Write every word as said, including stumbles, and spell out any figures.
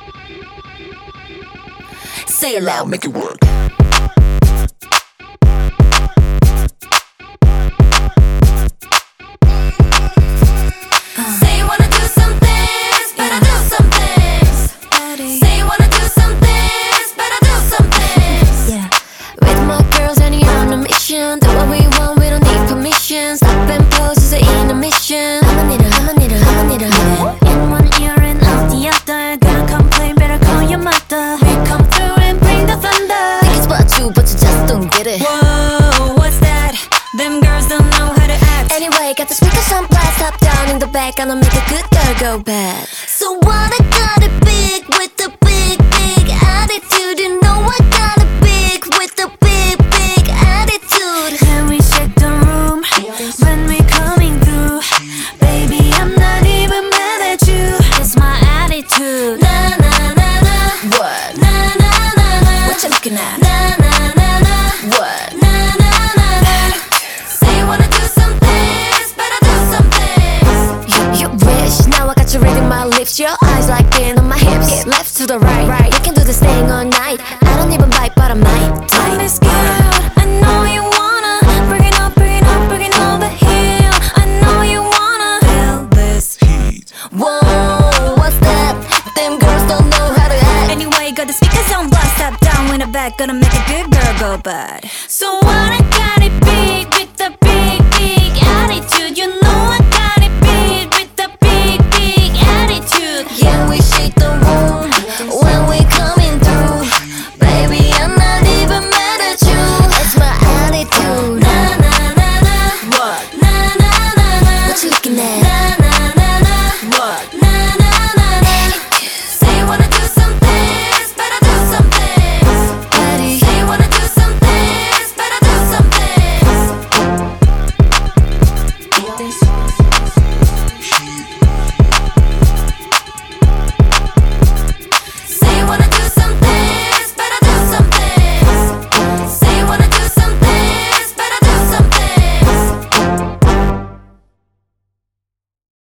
Say it loud, make it work. Do what we want, we don't need permission. Stop and pose is an intermission. I'ma need a, I'ma need a, I'ma need a minute. In one ear and out the other. Gonna complain, better call your mother. We come through and bring the thunder. Think it's about you, but you just don't get it. Whoa, what's that? Them girls don't know how to act. Anyway, got the speakers on blast. Top down in the back, gonna make a good girl go bad. So what I got it big with the big, big attitude. You know I got it big with the big, big attitude. Can we shake the room when we coming through? Baby, I'm not even mad at you. It's my attitude. Na na na na. What? Na na na na. What you looking at? Na na na na. What? Na na na na. Say you wanna do some things, better do some things. You, you wish. Now I got you reading my lips. Your eyes like being on my hips. Left to the right, right. You can do this thing all night. I don't even bite, but I might. Time is good. I know you wanna bring it up, bring it up, bring it over here. I know you wanna feel this heat. Whoa, what's that? Them girls don't know how to act. Anyway, got the speakers on blast, up down in the back, gonna make a good girl go bad. So what I got it big.